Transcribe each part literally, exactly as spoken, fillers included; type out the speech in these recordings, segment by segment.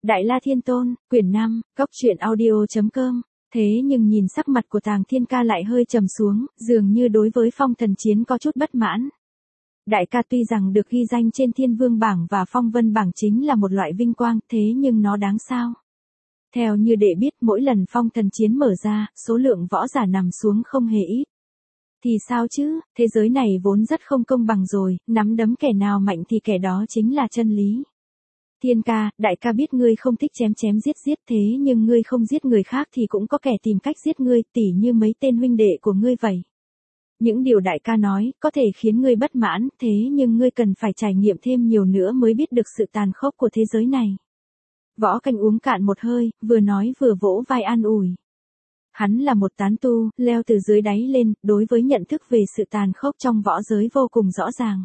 Đại La Thiên Tôn, quyển năm, cốc truyện audio chấm com. Thế nhưng nhìn sắc mặt của Tàng Thiên Ca lại hơi trầm xuống, dường như đối với phong thần chiến có chút bất mãn. Đại ca tuy rằng được ghi danh trên Thiên Vương bảng và Phong Vân bảng chính là một loại vinh quang, thế nhưng nó đáng sao? Theo như đệ biết, mỗi lần phong thần chiến mở ra, số lượng võ giả nằm xuống không hề ít. Thì sao chứ, thế giới này vốn rất không công bằng rồi, nắm đấm kẻ nào mạnh thì kẻ đó chính là chân lý. Thiên ca, đại ca biết ngươi không thích chém chém giết giết, thế nhưng ngươi không giết người khác thì cũng có kẻ tìm cách giết ngươi, tỉ như mấy tên huynh đệ của ngươi vậy. Những điều đại ca nói, có thể khiến ngươi bất mãn, thế nhưng ngươi cần phải trải nghiệm thêm nhiều nữa mới biết được sự tàn khốc của thế giới này. Võ Canh uống cạn một hơi, vừa nói vừa vỗ vai an ủi. Hắn là một tán tu, leo từ dưới đáy lên, đối với nhận thức về sự tàn khốc trong võ giới vô cùng rõ ràng.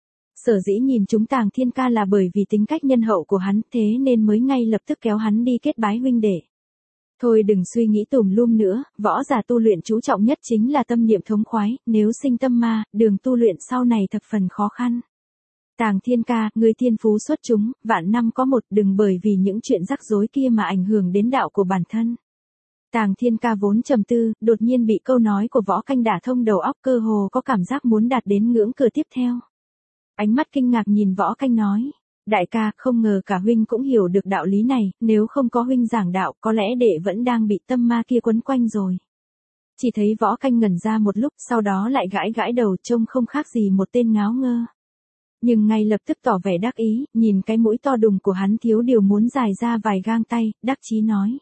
Sở dĩ nhìn chúng Tàng Thiên Ca là bởi vì tính cách nhân hậu của hắn, thế nên mới ngay lập tức kéo hắn đi kết bái huynh đệ. Thôi đừng suy nghĩ tùm lum nữa, võ giả tu luyện chú trọng nhất chính là tâm niệm thống khoái, nếu sinh tâm ma, đường tu luyện sau này thập phần khó khăn. Tàng Thiên Ca, ngươi thiên phú xuất chúng, vạn năm có một, đừng bởi vì những chuyện rắc rối kia mà ảnh hưởng đến đạo của bản thân. Tàng Thiên Ca vốn trầm tư, đột nhiên bị câu nói của Võ Canh đả thông đầu óc, cơ hồ có cảm giác muốn đạt đến ngưỡng cửa tiếp theo. Ánh mắt kinh ngạc nhìn Võ Canh nói, đại ca, không ngờ cả huynh cũng hiểu được đạo lý này, nếu không có huynh giảng đạo, có lẽ đệ vẫn đang bị tâm ma kia quấn quanh rồi. Chỉ thấy Võ Canh ngẩn ra một lúc, sau đó lại gãi gãi đầu, trông không khác gì một tên ngáo ngơ. Nhưng ngay lập tức tỏ vẻ đắc ý, nhìn cái mũi to đùng của hắn thiếu điều muốn dài ra vài gang tay, đắc chí nói.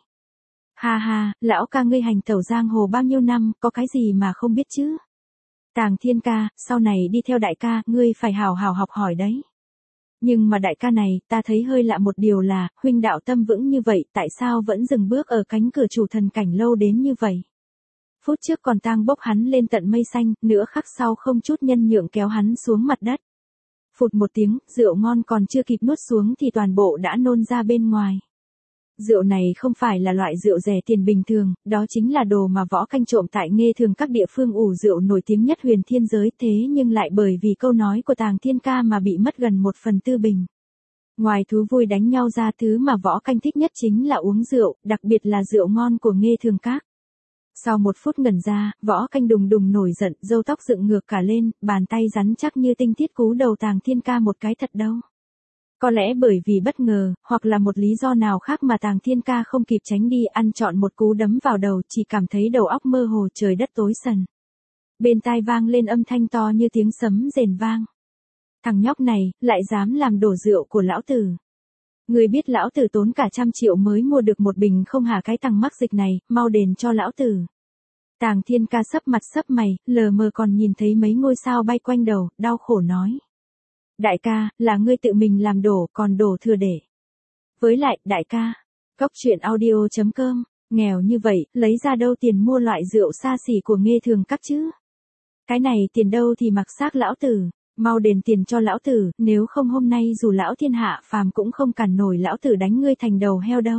Ha ha, lão ca ngươi hành tẩu giang hồ bao nhiêu năm, có cái gì mà không biết chứ? Tàng Thiên Ca, sau này đi theo đại ca, ngươi phải hào hào học hỏi đấy. Nhưng mà đại ca này, ta thấy hơi lạ một điều là, huynh đạo tâm vững như vậy, tại sao vẫn dừng bước ở cánh cửa chủ thần cảnh lâu đến như vậy? Phút trước còn tang bốc hắn lên tận mây xanh, nửa khắc sau không chút nhân nhượng kéo hắn xuống mặt đất. Phụt một tiếng, rượu ngon còn chưa kịp nuốt xuống thì toàn bộ đã nôn ra bên ngoài. Rượu này không phải là loại rượu rẻ tiền bình thường, đó chính là đồ mà Võ Canh trộm tại Nghê Thường các địa phương ủ rượu nổi tiếng nhất huyền thiên giới, thế nhưng lại bởi vì câu nói của Tàng Thiên Ca mà bị mất gần một phần tư bình. Ngoài thú vui đánh nhau ra, thứ mà Võ Canh thích nhất chính là uống rượu, đặc biệt là rượu ngon của Nghê Thường các. Sau một phút ngẩn ra, Võ Canh đùng đùng nổi giận, râu tóc dựng ngược cả lên, bàn tay rắn chắc như tinh thiết cú đầu Tàng Thiên Ca một cái thật đâu. Có lẽ bởi vì bất ngờ, hoặc là một lý do nào khác mà Tàng Thiên Ca không kịp tránh đi, ăn trọn một cú đấm vào đầu, chỉ cảm thấy đầu óc mơ hồ, trời đất tối sần. Bên tai vang lên âm thanh to như tiếng sấm rền vang. Thằng nhóc này, lại dám làm đổ rượu của lão tử. Người biết lão tử tốn cả trăm triệu mới mua được một bình không hả cái thằng mắc dịch này, mau đền cho lão tử. Tàng Thiên Ca sấp mặt sấp mày, lờ mờ còn nhìn thấy mấy ngôi sao bay quanh đầu, đau khổ nói. Đại ca, là ngươi tự mình làm đổ, còn đổ thừa để. Với lại, đại ca, cốc truyện audio chấm com, nghèo như vậy, lấy ra đâu tiền mua loại rượu xa xỉ của Nghê Thường các chứ? Cái này tiền đâu thì mặc xác lão tử, mau đền tiền cho lão tử, nếu không hôm nay dù lão thiên hạ phàm cũng không cản nổi lão tử đánh ngươi thành đầu heo đâu.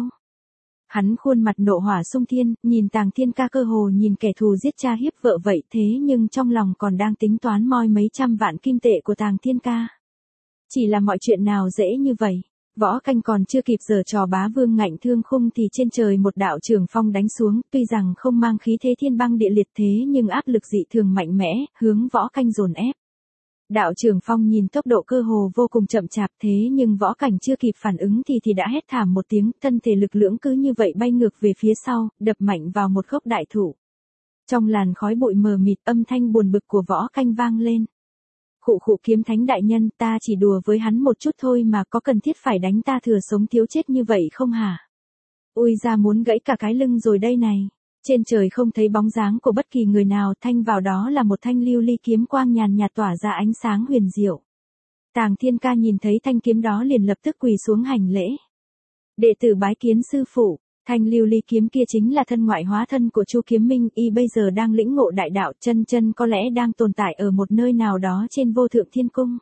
Hắn khuôn mặt nộ hỏa xung thiên, nhìn Tàng Thiên Ca cơ hồ nhìn kẻ thù giết cha hiếp vợ vậy, thế nhưng trong lòng còn đang tính toán moi mấy trăm vạn kim tệ của Tàng Thiên Ca. Chỉ là mọi chuyện nào dễ như vậy. Võ Canh còn chưa kịp giở trò bá vương ngạnh thương khung thì trên trời một đạo trường phong đánh xuống, tuy rằng không mang khí thế thiên băng địa liệt thế nhưng áp lực dị thường mạnh mẽ, hướng Võ Canh dồn ép. Đạo trường phong nhìn tốc độ cơ hồ vô cùng chậm chạp, thế nhưng Võ Cảnh chưa kịp phản ứng thì thì đã hét thảm một tiếng, thân thể lực lưỡng cứ như vậy bay ngược về phía sau, đập mạnh vào một gốc đại thụ. Trong làn khói bụi mờ mịt, âm thanh buồn bực của Võ Canh vang lên. Khụ khụ Kiếm Thánh đại nhân, ta chỉ đùa với hắn một chút thôi mà, có cần thiết phải đánh ta thừa sống thiếu chết như vậy không hả? Ui ra muốn gãy cả cái lưng rồi đây này. Trên trời không thấy bóng dáng của bất kỳ người nào, thanh vào đó là một thanh lưu ly kiếm quang nhàn nhạt tỏa ra ánh sáng huyền diệu. Tàng Thiên Ca nhìn thấy thanh kiếm đó liền lập tức quỳ xuống hành lễ. Đệ tử bái kiến sư phụ. Thanh lưu ly kiếm kia chính là thân ngoại hóa thân của Chu Kiếm Minh, y bây giờ đang lĩnh ngộ đại đạo, chân chân có lẽ đang tồn tại ở một nơi nào đó trên vô thượng thiên cung.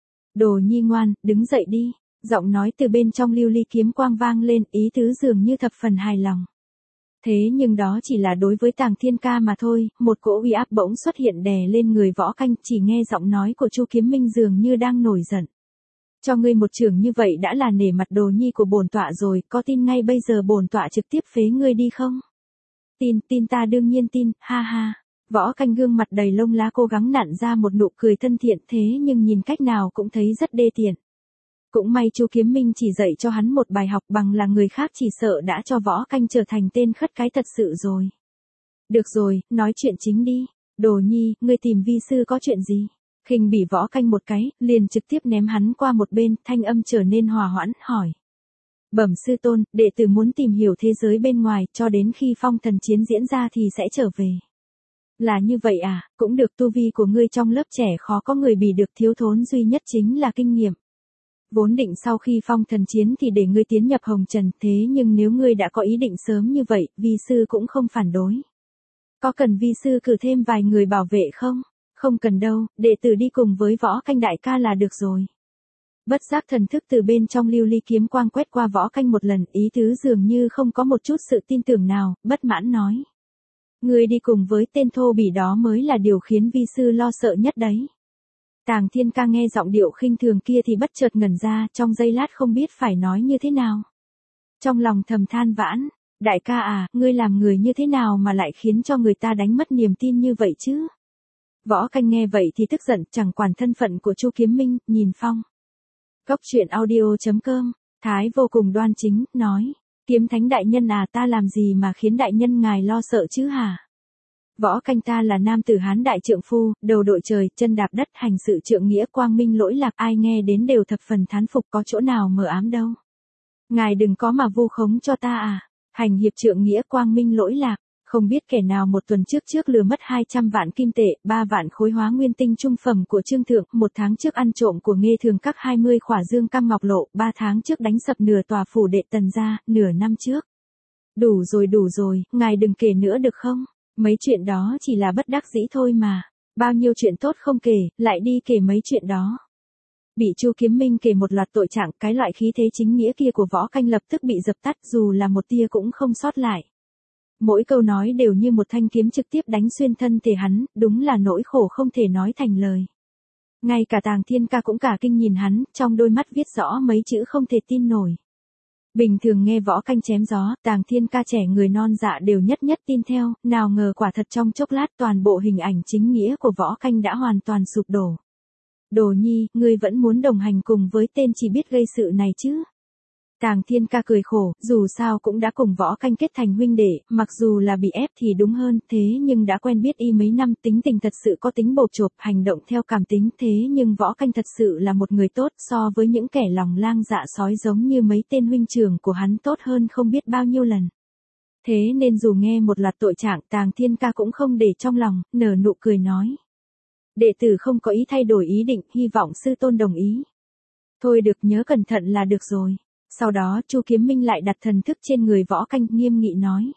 Đồ nhi ngoan, đứng dậy đi. Giọng nói từ bên trong lưu ly kiếm quang vang lên, ý tứ dường như thập phần hài lòng. Thế nhưng đó chỉ là đối với Tàng Thiên Ca mà thôi, một cỗ uy áp bỗng xuất hiện đè lên người Võ Canh, chỉ nghe giọng nói của Chu Kiếm Minh dường như đang nổi giận. Cho ngươi một trưởng như vậy đã là nể mặt đồ nhi của bổn tọa rồi, có tin ngay bây giờ bổn tọa trực tiếp phế ngươi đi không? Tin, tin ta đương nhiên tin, ha ha. Võ Canh gương mặt đầy lông lá cố gắng nặn ra một nụ cười thân thiện thế nhưng nhìn cách nào cũng thấy rất đê tiện. Cũng may Chu Kiếm Minh chỉ dạy cho hắn một bài học, bằng là người khác chỉ sợ đã cho Võ Canh trở thành tên khất cái thật sự rồi. Được rồi, nói chuyện chính đi. Đồ nhi, ngươi tìm vi sư có chuyện gì? Khinh bỉ Võ Canh một cái, liền trực tiếp ném hắn qua một bên, thanh âm trở nên hòa hoãn, hỏi. Bẩm sư tôn, đệ tử muốn tìm hiểu thế giới bên ngoài, cho đến khi phong thần chiến diễn ra thì sẽ trở về. Là như vậy à, cũng được, tu vi của ngươi trong lớp trẻ khó có người bì được, thiếu thốn duy nhất chính là kinh nghiệm. Vốn định sau khi phong thần chiến thì để ngươi tiến nhập hồng trần, thế nhưng nếu ngươi đã có ý định sớm như vậy, vi sư cũng không phản đối. Có cần vi sư cử thêm vài người bảo vệ không? Không cần đâu, đệ tử đi cùng với Võ Canh đại ca là được rồi. Bất giác thần thức từ bên trong lưu ly kiếm quang quét qua Võ Canh một lần, ý tứ dường như không có một chút sự tin tưởng nào, bất mãn nói. Ngươi đi cùng với tên thô bỉ đó mới là điều khiến vi sư lo sợ nhất đấy. Tàng Thiên Ca nghe giọng điệu khinh thường kia thì bất chợt ngẩn ra, trong giây lát không biết phải nói như thế nào. Trong lòng thầm than vãn, đại ca à, ngươi làm người như thế nào mà lại khiến cho người ta đánh mất niềm tin như vậy chứ? Võ Canh nghe vậy thì tức giận, chẳng quản thân phận của Chu Kiếm Minh, nhìn Phong. Cốc truyện audio chấm com, thái vô cùng đoan chính, nói. Kiếm Thánh đại nhân à, ta làm gì mà khiến đại nhân ngài lo sợ chứ hả? Võ Canh ta là nam tử Hán đại trượng phu, đầu đội trời, chân đạp đất, hành sự trượng nghĩa quang minh lỗi lạc, ai nghe đến đều thập phần thán phục, có chỗ nào mờ ám đâu. Ngài đừng có mà vu khống cho ta à, hành hiệp trượng nghĩa quang minh lỗi lạc, không biết kẻ nào một tuần trước trước lừa mất hai trăm vạn kim tệ, ba vạn khối hóa nguyên tinh trung phẩm của Trương Thượng, một tháng trước ăn trộm của Nghê Thường các hai mươi khỏa dương cam ngọc lộ, ba tháng trước đánh sập nửa tòa phủ đệ Tần gia, nửa năm trước. Đủ rồi đủ rồi, ngài đừng kể nữa được không? Mấy chuyện đó chỉ là bất đắc dĩ thôi mà. Bao nhiêu chuyện tốt không kể, lại đi kể mấy chuyện đó. Bị Chu Kiếm Minh kể một loạt tội trạng, cái loại khí thế chính nghĩa kia của Võ Canh lập tức bị dập tắt, dù là một tia cũng không sót lại. Mỗi câu nói đều như một thanh kiếm trực tiếp đánh xuyên thân thể hắn, đúng là nỗi khổ không thể nói thành lời. Ngay cả Tàng Thiên Ca cũng cả kinh nhìn hắn, trong đôi mắt viết rõ mấy chữ không thể tin nổi. Bình thường nghe Võ Canh chém gió, Tàng Thiên Ca trẻ người non dạ đều nhất nhất tin theo, nào ngờ quả thật trong chốc lát toàn bộ hình ảnh chính nghĩa của Võ Canh đã hoàn toàn sụp đổ. Đồ nhi, ngươi vẫn muốn đồng hành cùng với tên chỉ biết gây sự này chứ? Tàng Thiên Ca cười khổ, dù sao cũng đã cùng Võ Canh kết thành huynh đệ, mặc dù là bị ép thì đúng hơn, thế nhưng đã quen biết y mấy năm, tính tình thật sự có tính bột chộp, hành động theo cảm tính, thế nhưng Võ Canh thật sự là một người tốt, so với những kẻ lòng lang dạ sói giống như mấy tên huynh trưởng của hắn tốt hơn không biết bao nhiêu lần. Thế nên dù nghe một loạt tội trạng, Tàng Thiên Ca cũng không để trong lòng, nở nụ cười nói. Đệ tử không có ý thay đổi ý định, hy vọng sư tôn đồng ý. Thôi được, nhớ cẩn thận là được rồi. Sau đó Chu Kiếm Minh lại đặt thần thức trên người Võ Canh, nghiêm nghị nói.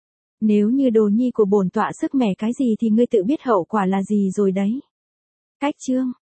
Nếu như đồ nhi của bổn tọa sức mẻ cái gì thì ngươi tự biết hậu quả là gì rồi đấy. Cách chương.